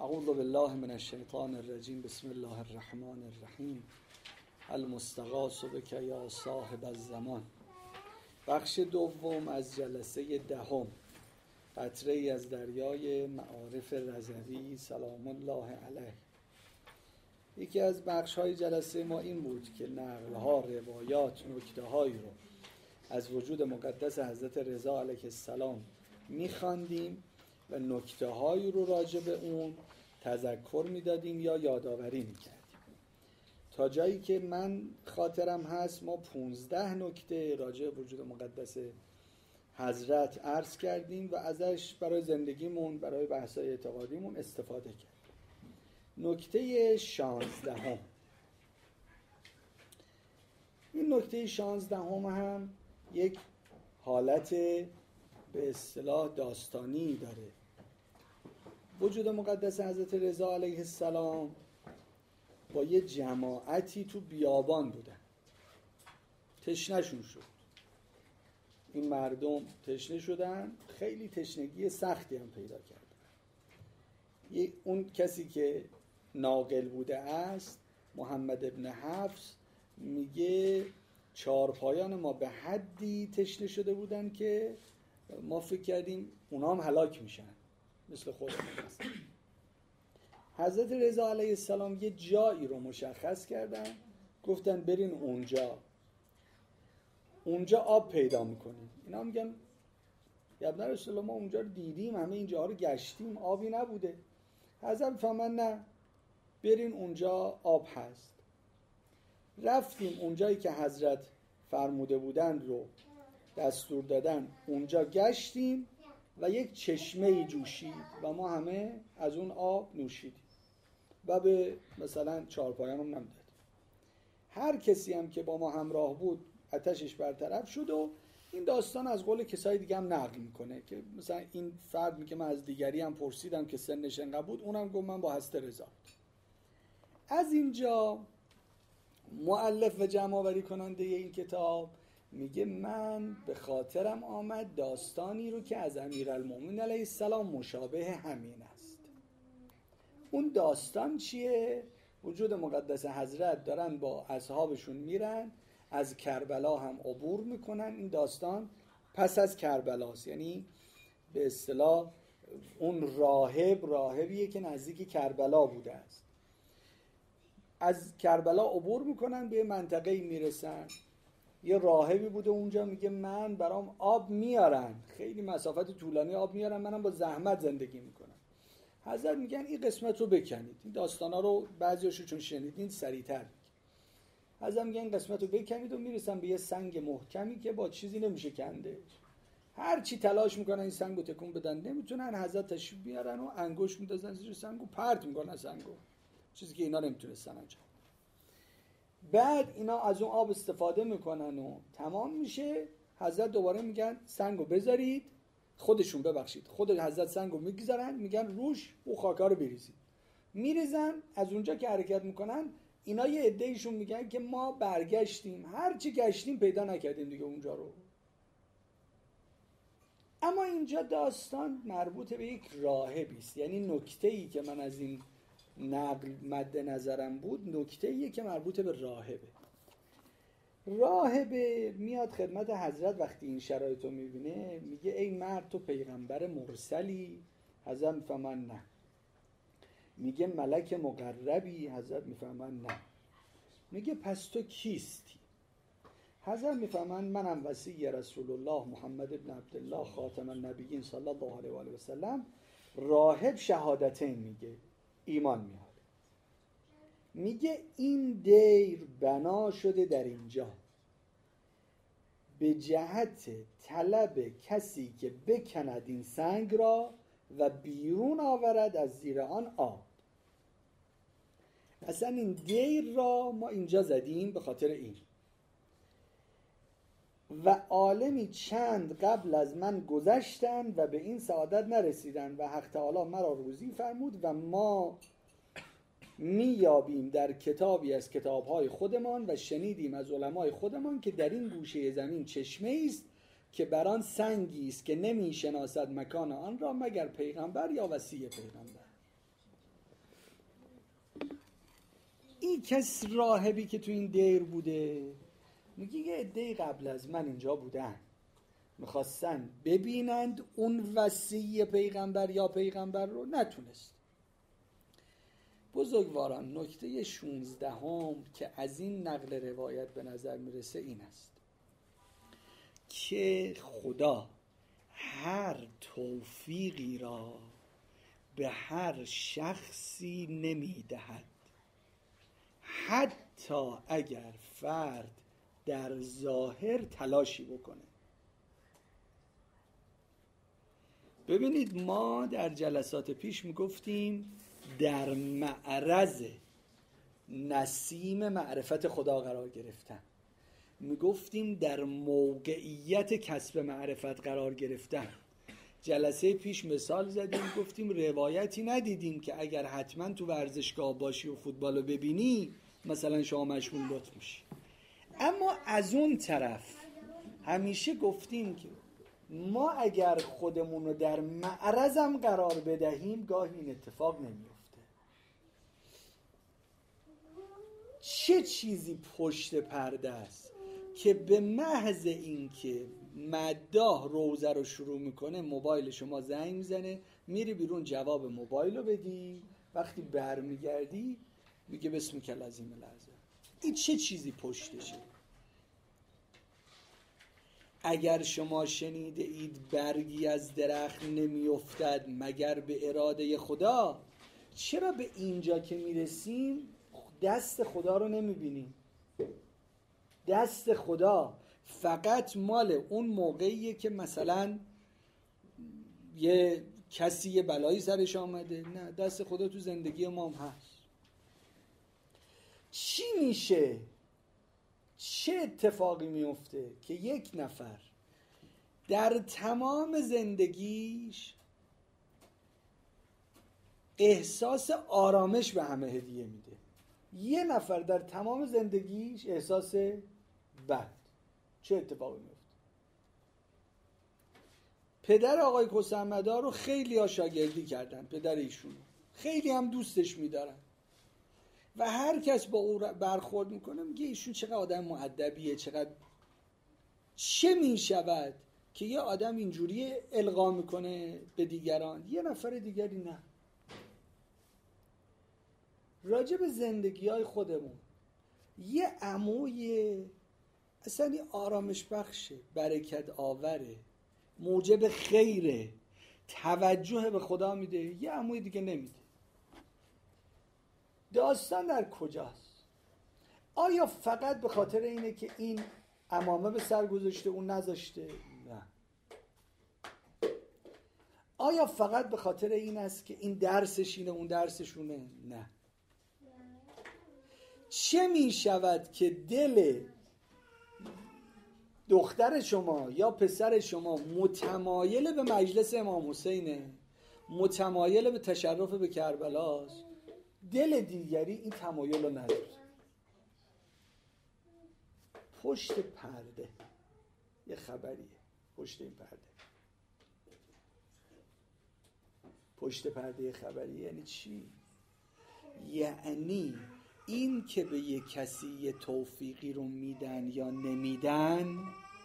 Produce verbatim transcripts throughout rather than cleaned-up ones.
اعوذ بالله من الشیطان الرجیم. بسم الله الرحمن الرحیم. المستغاث بک یا صاحب الزمان. بخش دوم از جلسه دهم، قطره ای از دریای معارف رضوی سلام الله علیه. یکی از بخش های جلسه ما این بود که نقل ها، روایات، نکته هایی رو از وجود مقدس حضرت رضا علیه السلام میخواندیم و نکته هایی رو راجع به اون تذکر میدادیم یا یادآوری میکردیم. تا جایی که من خاطرم هست ما پونزده نکته راجع به وجود مقدس حضرت عرض کردیم و ازش برای زندگیمون، برای بحث‌های اعتقادیمون استفاده کردیم. نکته شانزدهم، این نکته شانزدهم هم یک حالت به اصطلاح داستانی داره. وجود مقدس حضرت رضا علیه السلام با یه جماعتی تو بیابان بودن، تشنه‌شون شد. این مردم تشنه شدن، خیلی تشنگی سختی هم پیدا کردن. اون کسی که ناقل بوده است، محمد ابن حفص، میگه چارپایان ما به حدی تشنه شده بودن که ما فکر کردیم اونا هم هلاک میشن مثل خودمون. حضرت رضا علیه السلام یه جایی رو مشخص کردن، گفتن برین اونجا، اونجا آب پیدا میکنیم. اینا میگن یا ابن رسول الله ما اونجا رو دیدیم، همه اینجا رو گشتیم، آبی نبوده. حضرت فرمودن نه، برین اونجا آب هست. رفتیم اونجایی که حضرت فرموده بودن رو دستور دادن، اونجا گشتیم و یک چشمه جوشید و ما همه از اون آب نوشیدیم و به مثلا چهارپایانم نمیدادیم. هر کسی هم که با ما همراه بود آتشش برطرف شد. و این داستان از قول کسای دیگه هم نقل میکنه که مثلا این فرد میگه من از دیگری هم پرسیدم که سنش انقدر بود، اونم گفت من با حضرت رضا. از اینجا مؤلف و جمع آوری کننده این کتاب میگه من به خاطرم آمد داستانی رو که از امیرالمومنین علیه السلام مشابه همین است. اون داستان چیه؟ وجود مقدس حضرت دارن با اصحابشون میرن، از کربلا هم عبور میکنن. این داستان پس از کربلاست، یعنی به اصطلاح اون راهب راهبیه که نزدیک کربلا بوده است. از کربلا عبور میکنن، به منطقه‌ای میرسن. یه راهبی بوده اونجا، میگه من برام آب میارن، خیلی مسافت طولانی آب میارن، منم با زحمت زندگی میکنم. حضرت میگن این قسمت رو بکنید. این داستانا رو بعضیاشو چون شنیدین سریعتر میگه. حضرت میگن این قسمت رو بکنید و میرسن به یه سنگ محکمی که با چیزی نمیشه کنده. هر چی تلاش میکنن این سنگو تکون بدن نمیتونن. حضرت تشریف بیارن و انگشت میندازن زیر سنگو، پرت میکنن سنگو، چیزی که اینا نمیتونستن انجام. بعد اینا از اون آب استفاده میکنن و تمام میشه. حضرت دوباره میگن سنگو بذارید، خودشون ببخشید خود حضرت سنگو میگذارن، میگن روش او خاکا رو بریزید. میریزن. از اونجا که حرکت میکنن اینا یه عده‌ایشون میگن که ما برگشتیم، هر چی گشتیم پیدا نکردیم دیگه اونجا رو. اما اینجا داستان مربوط به یک راهبی است. یعنی نکته‌ای که من از این نقل مد نظرم بود، نکته‌ایه که مربوط به راهبه. راهبه میاد خدمت حضرت، وقتی این شرایط رو میبینه میگه ای مرد تو پیغمبر مرسلی؟ حضرت میفهمن نه. میگه ملک مقربی؟ حضرت میفهمن نه. میگه پس تو کیستی؟ حضرت میفهمن منم وصی رسول الله محمد ابن عبدالله خاتم النبیین صلی الله علیه و آله و سلم. راهب شهادتین میگه، ایمان میاره. میگه این دیر بنا شده در اینجا به جهت طلب کسی که بکند این سنگ را و بیرون آورد از زیر آن آب. اصلا این دیر را ما اینجا زدیم به خاطر این. و عالمی چند قبل از من گذشتند و به این سعادت نرسیدند و حق تعالی مرا روزی فرمود و ما میابیم در کتابی از کتابهای خودمان و شنیدیم از علمای خودمان که در این گوشه زمین چشمه است که بر آن سنگی است که نمیشناسد مکان آن را مگر پیغمبر یا وصی پیغمبر. میدونی کس راهبی که تو این دیر بوده؟ میگه یه عده‌ای قبل از من اینجا بودن، میخواستن ببینند اون وصی پیغمبر یا پیغمبر رو، نتونست. بزرگواران، نکته شونزدهم که از این نقل روایت به نظر میرسه این است که خدا هر توفیقی را به هر شخصی نمیدهد، حتی اگر فرد در ظاهر تلاشی بکنه. ببینید ما در جلسات پیش میگفتیم در معرض نسیم معرفت خدا قرار گرفتن، میگفتیم در موقعیت کسب معرفت قرار گرفتن. جلسه پیش مثال زدیم، گفتیم روایتی ندیدیم که اگر حتما تو ورزشگاه باشی و فوتبال رو ببینی مثلا شما مشمول لطف میشی. اما از اون طرف همیشه گفتیم که ما اگر خودمون رو در معرضم قرار بدهیم گاهی این اتفاق نمیفته. چه چیزی پشت پرده است که به محض اینکه مداح روزه رو شروع میکنه موبایل شما زنگ میزنه، میری بیرون جواب موبایل رو بدی، وقتی برمیگردی میگه بسمک العظیم العظیم. این چه چیزی پشتشه؟ اگر شما شنیده اید برگی از درخت نمیافتد مگر به اراده خدا، چرا به اینجا که میرسیم دست خدا رو نمیبینیم؟ دست خدا فقط مال اون موقعیه که مثلا یه کسی یه بلایی سرش آمده. نه، دست خدا تو زندگی ما هم هست. چی میشه؟ چه اتفاقی میفته که یک نفر در تمام زندگیش احساس آرامش به همه هدیه میده، یه نفر در تمام زندگیش احساس بد؟ چه اتفاقی میفته؟ پدر آقای کسمدا رو خیلی ها شاگردی کردن، پدر ایشون خیلی هم دوستش میدارن و هر کس با او برخورد میکنه میگه ایشون چقدر آدم مؤدبیه، چقدر. چه میشود که یه آدم اینجوری القا میکنه به دیگران، یه نفر دیگری نه؟ راجع به زندگی های خودمون یه عموی اصلا آرامش بخشه، برکت آوره، موجب خیره، توجه به خدا میده، یه عموی دیگه نمیده. داستان در کجاست؟ آیا فقط به خاطر اینه که این عمامه به سر گذاشته اون نذاشته؟ نه. آیا فقط به خاطر این است که این درسش اینه اون درسشونه؟ نه. چه می شود که دل دختر شما یا پسر شما متمایل به مجلس امام حسینه، متمایل به تشرف به کربلاست، دل دیگری این تمایل رو نداره؟ پشت پرده یه خبریه. پشت این پرده پشت پرده خبریه یعنی چی؟ یعنی این که به یه کسی یه توفیقی رو میدن یا نمیدن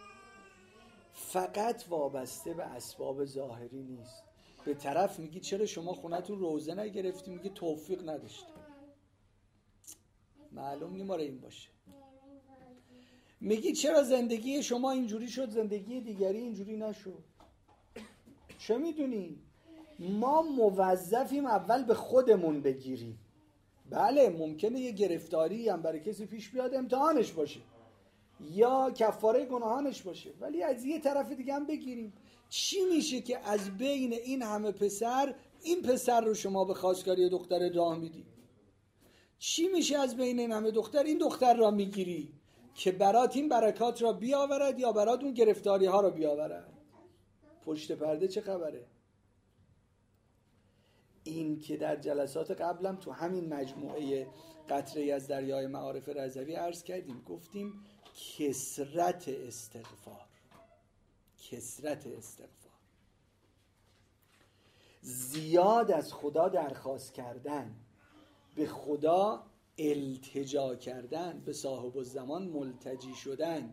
فقط وابسته به اسباب ظاهری نیست. به طرف میگی چرا شما خونتون روزه نگرفتی؟ میگه توفیق نداشته. معلوم نیماره این باشه. میگی چرا زندگی شما اینجوری شد زندگی دیگری اینجوری نشد؟ چه میدونی؟ ما موظفیم اول به خودمون بگیریم. بله ممکنه یه گرفتاری هم برای کسی پیش بیاد امتحانش باشه یا کفاره گناهانش باشه، ولی از یه طرف دیگه هم بگیریم. چی میشه که از بین این همه پسر این پسر رو شما به خواستگاری دختر راه میدی؟ چی میشه از بین این همه دختر این دختر را میگیری که برات این برکات را بیاورد یا برات اون گرفتاری ها را بیاورد؟ پشت پرده چه خبره؟ این که در جلسات قبلم تو همین مجموعه قطره از دریای معارف رضوی عرض کردیم، گفتیم کثرت استغفار، کثرت استغفار، زیاد از خدا درخواست کردن، به خدا التجا کردن، به صاحب الزمان ملتجی شدن،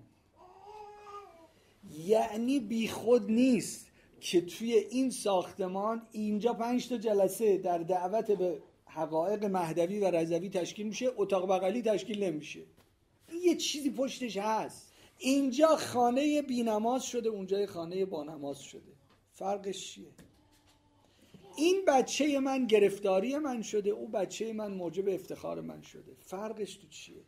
یعنی بی خود نیست که توی این ساختمان اینجا پنج تا جلسه در دعوت به حقایق مهدوی و رضوی تشکیل میشه، اتاق بغلی تشکیل نمیشه. این یه چیزی پشتش هست. اینجا خانه بی نماز شده، اونجا خانه با نماز شده. فرقش چیه؟ این بچه من گرفتاری من شده، او بچه من موجب افتخار من شده. فرقش تو چیه؟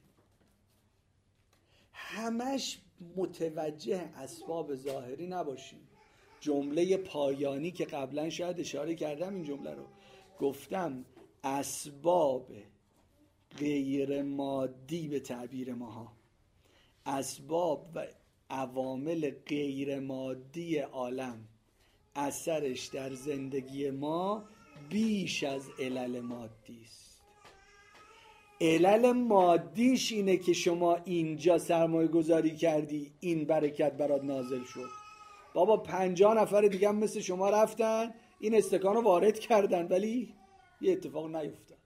همش متوجه اسباب ظاهری نباشیم. جمله پایانی که قبلا شاید اشاره کردم، این جمله رو گفتم، اسباب غیر مادی به تعبیر ماها، اسباب و عوامل غیر مادی عالم اثرش در زندگی ما بیش از علل مادی است. علل مادیش اینه که شما اینجا سرمایه گذاری کردی، این برکت برات نازل شد. بابا پنجاه نفر دیگه هم مثل شما رفتن این استکان رو وارد کردن ولی یه اتفاق نیفتاد.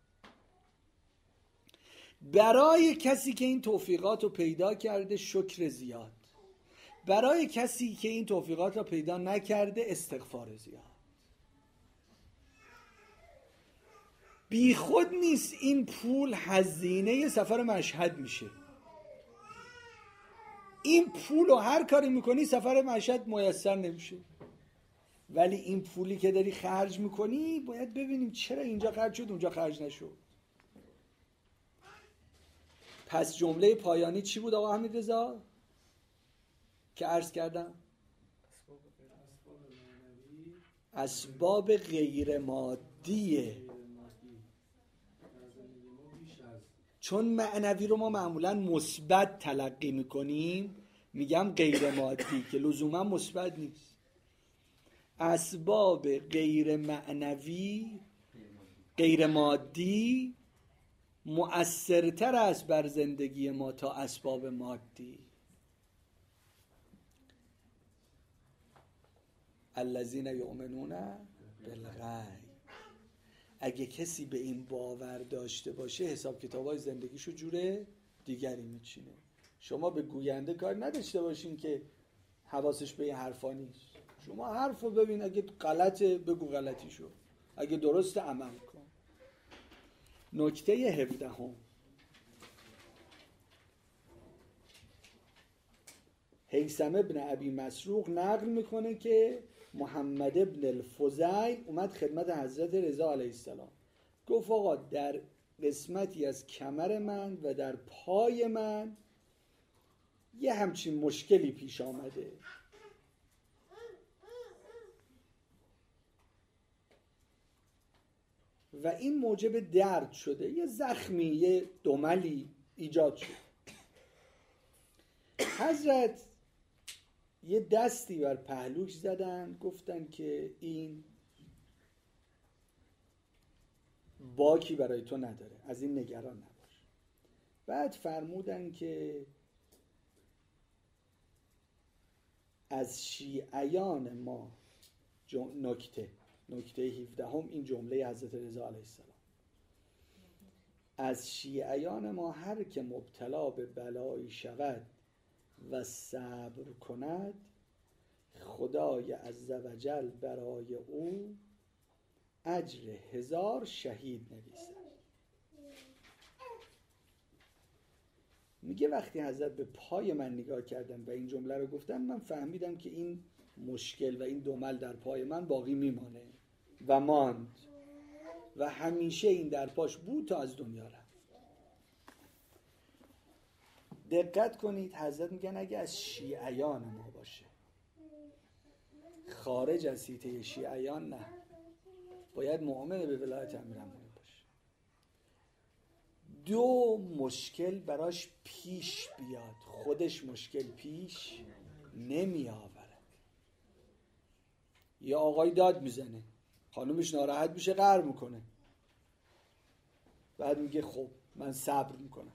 برای کسی که این توفیقات رو پیدا کرده شکر زیاد، برای کسی که این توفیقات رو پیدا نکرده استغفار زیاد. بی خود نیست این پول هزینه سفر مشهد میشه. این پول رو هر کاری میکنی سفر مشهد میسر نمیشه، ولی این پولی که داری خرج میکنی باید ببینیم چرا اینجا خرج شد اونجا خرج نشد. پس جمله پایانی چی بود آقا حمیدرضا که عرض کردم؟ اسباب غیر مادیه. چون معنوی رو ما معمولا مثبت تلقی میکنیم، میگم غیر مادی که لزوما مثبت نیست. اسباب غیر معنوی غیر مادی مؤثرتر است بر زندگی ما تا اسباب مادی. الذین یؤمنون بالغیب. اگه کسی به این باور داشته باشه حساب کتابای زندگیشو جوره دیگری میچینه. شما به گوینده کار نداشته باشین که حواسش به این حرفا نیست. شما حرفو ببین، اگه غلطه بگو غلطیشو، اگه درسته عمل کن. نکته هفدهم، هیثم ابن ابی مسروق نقل میکنه که محمد ابن الفضیل اومد خدمت حضرت رضا علیه السلام، گفت آقا در قسمتی از کمر من و در پای من یه همچین مشکلی پیش آمده. و این موجب درد شده، یه زخمی، یه دملی ایجاد شد. حضرت یه دستی بر پهلوش زدن، گفتن که این باکی برای تو نداره، از این نگران نباش. بعد فرمودن که از شیعیان ما نکته نکته هفدهم این جمله حضرت رضا علیه السلام، از شیعیان ما هر که مبتلا به بلایی شود و صبر کند خدای عزوجل برای او اجر هزار شهید نویسد. میگه وقتی حضرت به پای من نگاه کردن و این جمله رو گفتن، من فهمیدم که این مشکل و این دمل در پای من باقی میمانه و ماند و همیشه این در پاش بود تا از دنیا رفت. دقت کنید، حضرت میگن اگه از شیعیان ما باشه، خارج از حیطه شیعیان نه، باید مؤمن به ولایت امیرالمومنین باشه. دو، مشکل براش پیش بیاد، خودش مشکل پیش نمی آوره. یا آقای داد میزنه، خانومش ناراحت میشه قهر میکنه، بعد میگه خب من صبر میکنم.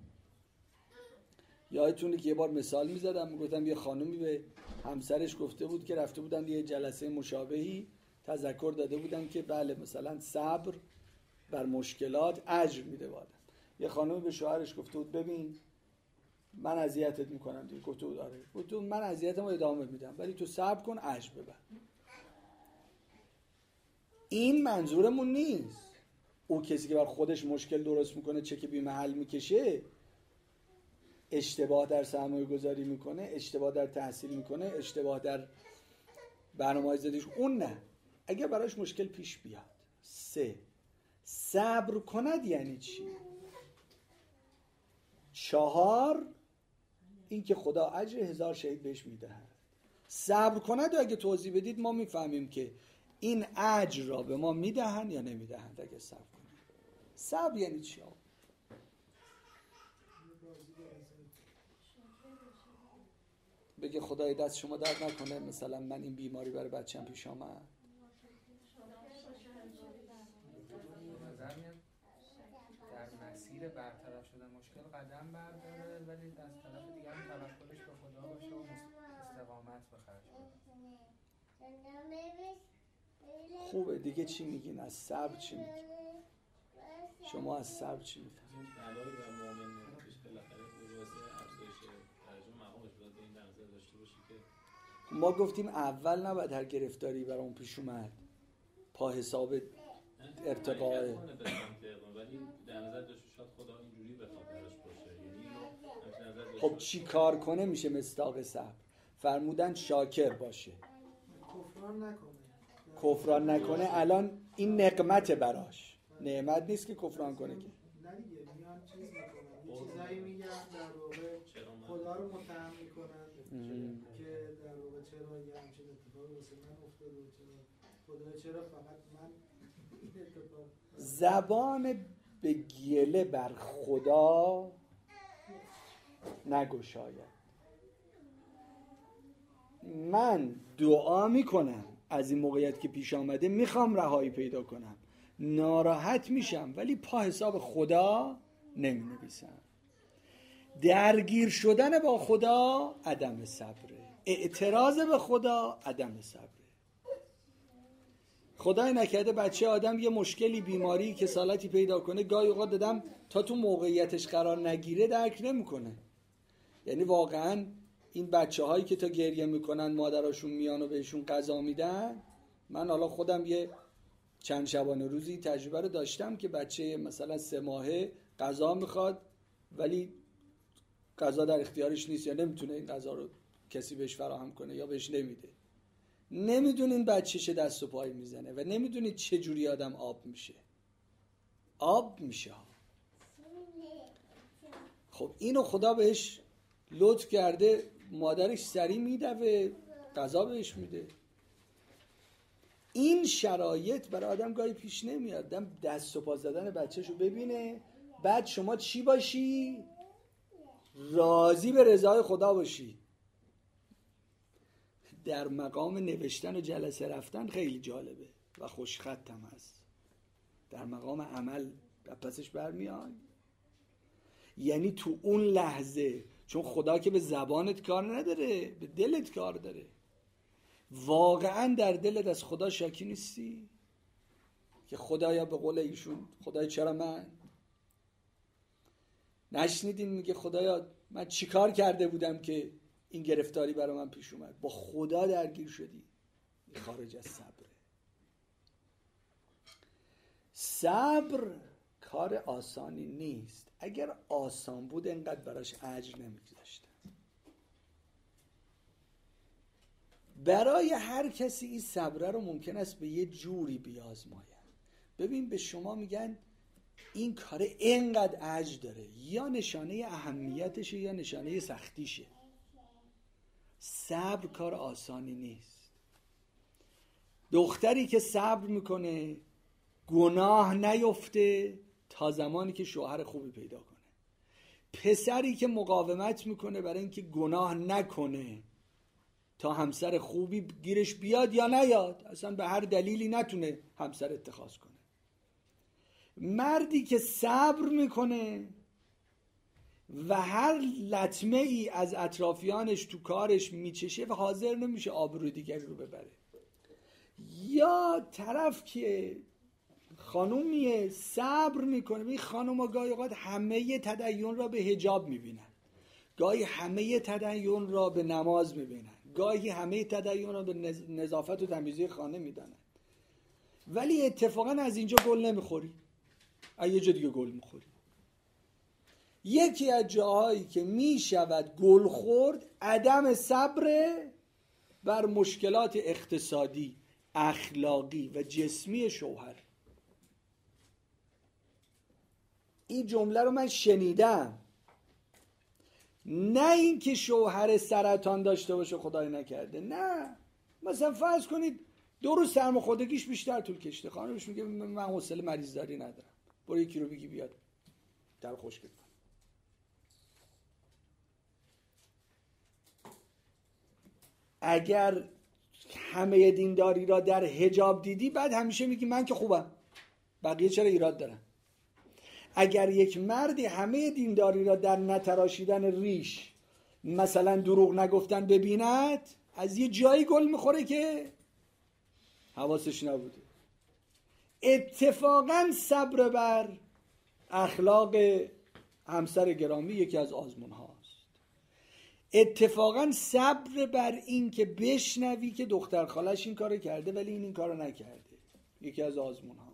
یادتونه که یه بار مثال میزدم، میگفتم یه خانومی به همسرش گفته بود که رفته بودن یه جلسه مشابهی، تذکر داده بودن که بله مثلا صبر بر مشکلات اجر میده بادن. یه خانومی به شوهرش گفته بود ببین من اذیتت میکنم دیگه. گفته بود آره. گفته بود من اذیتمو ادامه میدم ولی تو صبر کن عجز ببر. این منظورمون نیست او کسی که بر خودش مشکل درست میکنه چه که بی محل میکشه، اشتباه در سرمایه گذاری میکنه، اشتباه در تحصیل میکنه، اشتباه در برنامه‌های زندگیش، اون نه. اگر براش مشکل پیش بیاد. سه، صبر کند یعنی چی؟ چهار، این که خدا اجر هزار شهید بهش میدهد. صبر کند اگه توضیح بدید ما میفهمیم که این اجر را به ما میدهن یا نمیدهند اگه صبر کنید. صبر یعنی چی؟ بگه خدای دست شما درد نکنه مثلا من این بیماری برای بچه‌م پیش آمد. در مسیر برطرف شدن مشکل قدم برداره ولی از طرف دیگه هم توکلش به خدا باشه و استقامت به خرج بده. خوبه دیگه چی میگین؟ از صبر چی میگین؟ شما از صبر چی میگین؟ بلای و مؤمن پیش بالاخره واسه افزایش درجه مقامش باید به این نظر داشته باشی که ما گفتیم اول نباید هر گرفتاری برام پیش اومد پا حساب ارتقاء، ولی در نظر داشته شاید خدا اینجوری بخواد براش باشه. یعنی اینو خب چی کار کنه میشه مصداق صبر؟ فرمودن شاکر باشه، کفران نکنه. کفران نکنه. الان این نقمت براش، نعمت نیست که کفران کنه که. نه دیگه میان چیز میکنن یه چیزایی میگن در واقع خدا رو متهم میکنن که در واقع چرا یه همچین اتفاقی واسه من افتاده و چرا خدا چرا فقط من این اتفاق. زبان به گله بر خدا نگشاید. من دعا میکنم از این موقعیت که پیش آمده میخوام رهایی پیدا کنم، ناراحت میشم ولی پا حساب خدا نمی نویسم. درگیر شدن با خدا عدم صبره، اعتراض به خدا عدم صبره. خدای نکرده بچه آدم یه مشکلی، بیماری، کسالتی پیدا کنه، گاهی اوقات دادم تا تو موقعیتش قرار نگیره درک نمیکنه. یعنی واقعا این بچه هایی که تا گریه میکنن مادراشون میان و بهشون غذا میدن، من حالا خودم یه چند شبانه روزی تجربه رو داشتم که بچه مثلا سه ماهه غذا میخواد ولی غذا در اختیارش نیست یا نمیتونه این غذا رو کسی بهش فراهم کنه یا بهش نمیده. نمیدونین بچه چه دست و پای میزنه و نمیدونید چه جوری آدم آب میشه. آب میشه. خب اینو خدا بهش لطف کرده، مادرش سری میدوه غذا بهش میده. این شرایط برای آدم گاهی پیش نمیاد. آدم دست و پا زدن بچه‌شو ببینه، بعد شما چی باشی؟ راضی به رضای خدا باشی. در مقام نوشتن و جلسه رفتن خیلی جالبه و خوشخطم هست. در مقام عمل پسش برمیای. یعنی تو اون لحظه، چون خدا که به زبانت کار نداره، به دلت کار داره. واقعا در دلت از خدا شاکی نیستی؟ که خدایا به قول ایشون خدای چرا من؟ نشنیدین میگه خدایا من چیکار کرده بودم که این گرفتاری برای من پیش اومد؟ با خدا درگیر شدی. خارج از صبره. صبر کار آسانی نیست. اگر آسان بود انقدر براش اجر نمیگذاشتن. برای هر کسی این صبره رو ممکن است به یه جوری بیازماین. ببین به شما میگن این کار اینقدر اجر داره، یا نشانه اهمیتشه یا نشانه سختیشه. صبر کار آسانی نیست. دختری که صبر میکنه گناه نیفته تا زمانی که شوهر خوبی پیدا کنه. پسری که مقاومت میکنه برای اینکه گناه نکنه تا همسر خوبی گیرش بیاد یا نیاد، اصلا به هر دلیلی نتونه همسر اتخاذ کنه. مردی که صبر میکنه و هر لطمه ای از اطرافیانش تو کارش میچشه و حاضر نمیشه آبروی دیگری رو ببره. یا طرف که خانومیه صبر میکنه. این خانوم ها گاهی اوقات همه تدین را به حجاب میبینن، گاهی همه تدین را به نماز میبینن، گاهی همه تدین را به نظافت و تمیزی خانه میدانن، ولی اتفاقا از اینجا گل نمیخوری، از یه جا دیگه گل میخوری. یکی از جاهایی که میشود گل خورد عدم صبر بر مشکلات اقتصادی، اخلاقی و جسمی شوهر. این جمله رو من شنیدم، نه این که شوهر سرطان داشته باشه خدای نکرده، نه، مثلا فرض کنید دو روز سرماخوردگیش بیشتر طول کشته، خانمش میگه من حوصله مریضداری ندارم، برو یکی رو بگی بیاد در خشک کن. اگر همه دینداری را در حجاب دیدی بعد همیشه میگی من که خوبم، بقیه چرا ایراد دارن؟ اگر یک مردی همه دینداری را در نتراشیدن ریش، مثلا دروغ نگفتن ببیند، از یه جایی گل میخوره که حواسش نبوده. اتفاقا صبر بر اخلاق همسر گرامی یکی از آزمون هاست. اتفاقا صبر بر این که بشنوی که دختر خالش این کارو کرده ولی این این کارو نکرده یکی از آزمون هاست.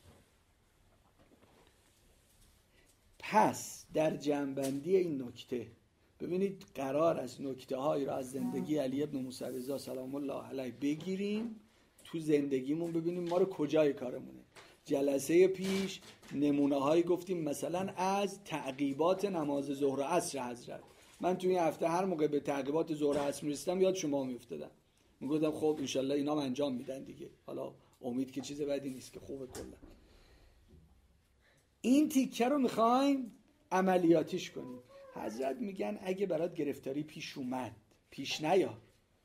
پس در جنبندی این نکته ببینید قرار از نکته هایی را از زندگی علی ابن موسی رضا سلام الله علیه بگیریم تو زندگیمون، ببینیم ما رو کجای کارمونه. جلسه پیش نمونه هایی گفتیم، مثلا از تعقیبات نماز ظهر و عصر حضرت. من توی این هفته هر موقع به تعقیبات ظهر و عصر میرسیدم یاد شما میافتادم، میگفتم خب انشالله اینا انجام میدن دیگه، حالا امید که چیز بدی نیست، که خوبه. کلا این تیکه رو میخوایم عملیاتیش کنیم. حضرت میگن اگه برات گرفتاری پیش اومد پیش نیار،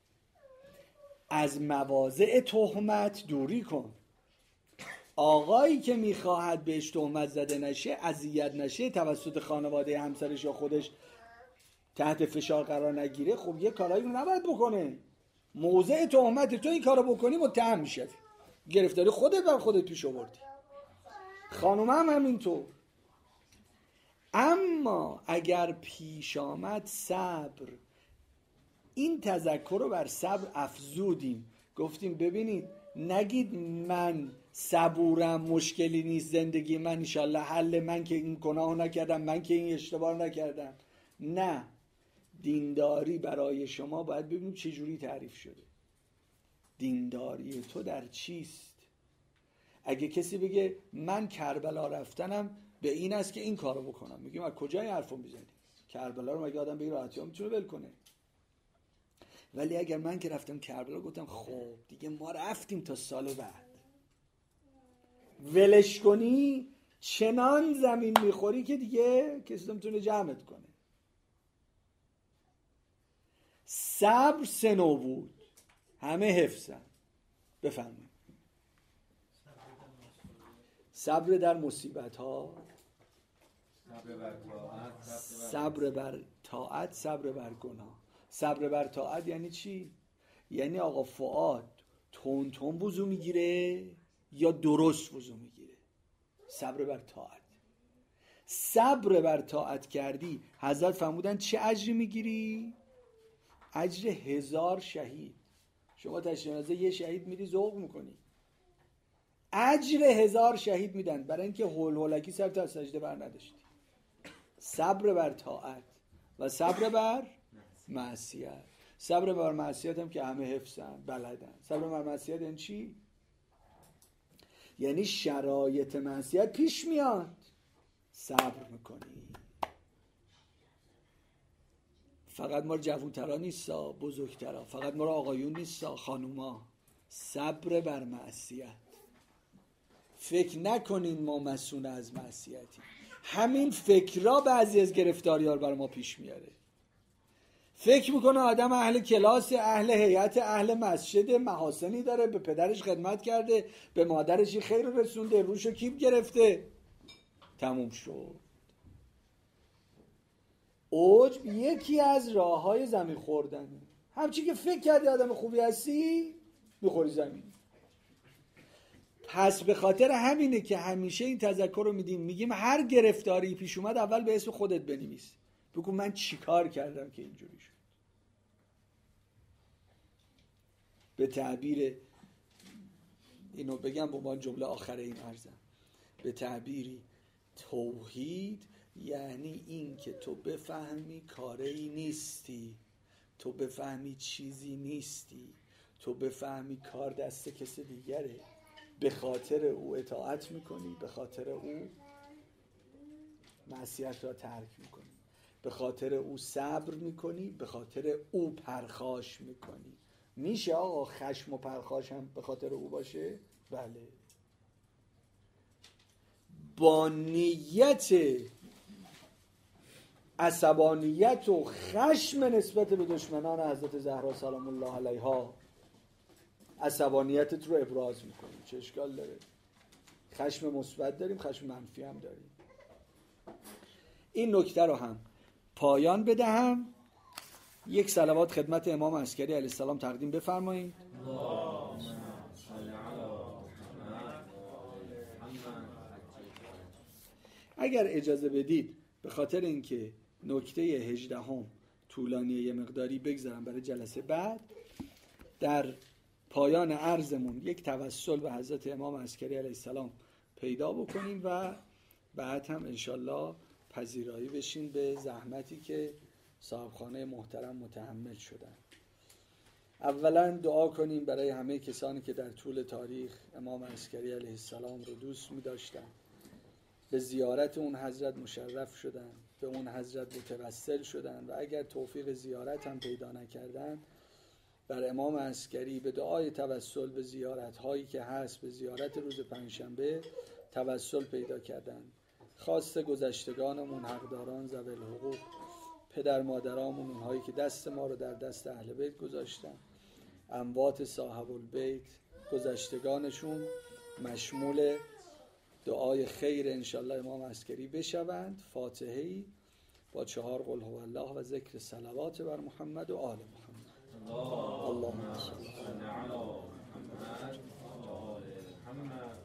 از مواضع تهمت دوری کن. آقایی که میخواهد بهش تهمت زده نشه، اذیت نشه، توسط خانواده همسرش یا خودش تحت فشار قرار نگیره، خب یه کارایی رو نباید بکنه. موضع تهمت تو این کارو بکنی متهم میشی، گرفتاری خودت بر خودت پیش آوردی. خانوم هم همینطور. اما اگر پیش آمد صبر، این تذکر رو بر صبر افزودیم، گفتیم ببینید نگید من صبورم مشکلی نیست زندگی من انشالله حل، من که این گناهو نکردم، من که این اشتباه نکردم. نه، دینداری برای شما باید ببینیم چه جوری تعریف شده. دینداری تو در چیست؟ اگه کسی بگه من کربلا رفتنم به این است که این کارو بکنم، میگیم از کجا این حرفو میزنی؟ کربلا رو مگه آدم به این راحتی ها میتونه ول کنه؟ ولی اگر من که رفتم کربلا گفتم خب دیگه ما رفتیم تا سال بعد، ولش کنی چنان زمین میخوری که دیگه کسی نمیتونه جمعت کنه. صبر سه نوع بود، همه حفظن. بفهمید صبر در مصیبت ها، صبر بر طاعت، صبر بر گناه. صبر بر طاعت یعنی چی؟ یعنی آقا فؤاد تون تون وضو میگیره یا درست وضو میگیره. صبر بر طاعت. صبر بر طاعت کردی، حضرت فرمودن چه اجری میگیری؟ اجر هزار شهید. شما تشریف جنازه یه شهید میری ذوق میکنی، اجر هزار شهید میدن برای اینکه هول هولکی سر تا سجده بر نداشتی. صبر بر طاعت و صبر بر معصیت. صبر بر معصیت هم که همه حفظن بلدن. صبر بر معصیت یعنی چی؟ یعنی شرایط معصیت پیش میاد، صبر میکنی. فقط ما جوانترا نیستا، بزرگترا، فقط ما آقایون نیستا، خانوما. صبر بر معصیت. فکر نکنین ما مسئول از معصیتی. همین فکرها بعضی از گرفتاری‌ها رو برای ما پیش میاره. فکر میکنه آدم اهل کلاس، اهل هیئت، اهل مسجد، محاسنی داره، به پدرش خدمت کرده، به مادرش خیر رسونده، روشو کیپ گرفته، تموم شد. عجب یکی از راه‌های زمین خوردنه. همچی که فکر کردی آدم خوبی هستی، میخوری زمین. پس به خاطر همینه که همیشه این تذکر رو میدیم، میگیم هر گرفتاری پیش اومد اول به اسم خودت بنویس، بگو من چیکار کردم که اینجوری شد. به تعبیر اینو بگم با من جمله آخر این عرضم، به تعبیری توحید یعنی این که تو بفهمی کاری نیستی، تو بفهمی چیزی نیستی، تو بفهمی کار دست کسی دیگره، به خاطر او اطاعت میکنی، به خاطر او معصیت را ترک میکنی، به خاطر او صبر میکنی، به خاطر او پرخاش میکنی. میشه آقا خشم و پرخاش هم به خاطر او باشه؟ بله. با نیت عصبانیت و خشم نسبت به دشمنان حضرت زهرا سلام الله علیها عصبانیتت رو ابراز میکنیم، چه اشکال داره؟ خشم مثبت داریم، خشم منفی هم داریم. این نکته رو هم پایان بدهم. یک صلوات خدمت امام عسکری علیه السلام تقدیم بفرمایید. اگر اجازه بدید به خاطر اینکه نکته هجدهم طولانیه یه مقداری بگذارم برای جلسه بعد، در پایان عرضمون یک توسل به حضرت امام عسکری علیه السلام پیدا بکنیم و بعد هم انشالله پذیرایی بشین به زحمتی که صاحبخانه محترم متحمل شدن. اولا دعا کنیم برای همه کسانی که در طول تاریخ امام عسکری علیه السلام رو دوست می داشتن، به زیارت اون حضرت مشرف شدن، به اون حضرت متوسل شدن و اگر توفیق زیارت هم پیدا نکردن، بر امام عسکری به دعای توسل به زیارت هایی که هست، به زیارت روز پنجشنبه توسل پیدا کردن. خواست گذشتگانمون، حقداران، ذوی الحقوق، پدر مادرامون، اونهایی که دست ما رو در دست اهل بیت گذاشتن، اموات صاحب البیت، گذشتگانشون مشمول دعای خیر انشالله امام عسکری بشوند. فاتحه‌ای با چهار قل هو الله و ذکر صلوات بر محمد و آل محمد. اللهم صل علی محمد و آل محمد.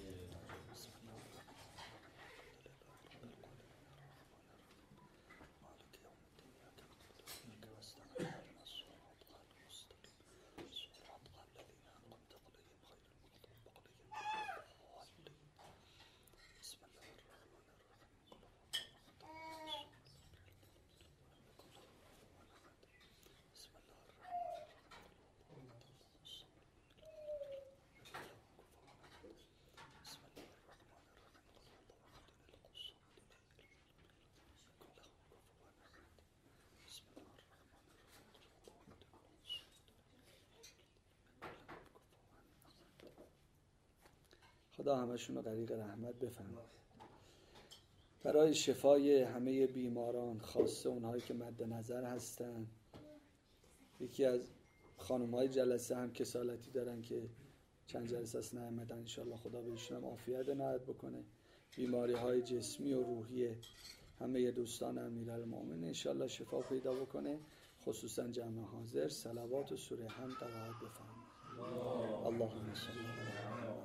خدا همشون رو غریق رحمت بفرماید. برای شفای همه بیماران، خاصه اونهایی که مد نظر هستن، یکی از خانم‌های جلسه هم کسالتی دارن که چند جلسه است نیامدن، انشالله خدا بهشون هم عافیت عنایت بکنه. بیماری های جسمی و روحی همه دوستان امیرالمومنین انشالله شفا پیدا بکنه. خصوصا جمع حاضر صلوات و سوره حمد قرائت بفرمایید. اللهم صل علی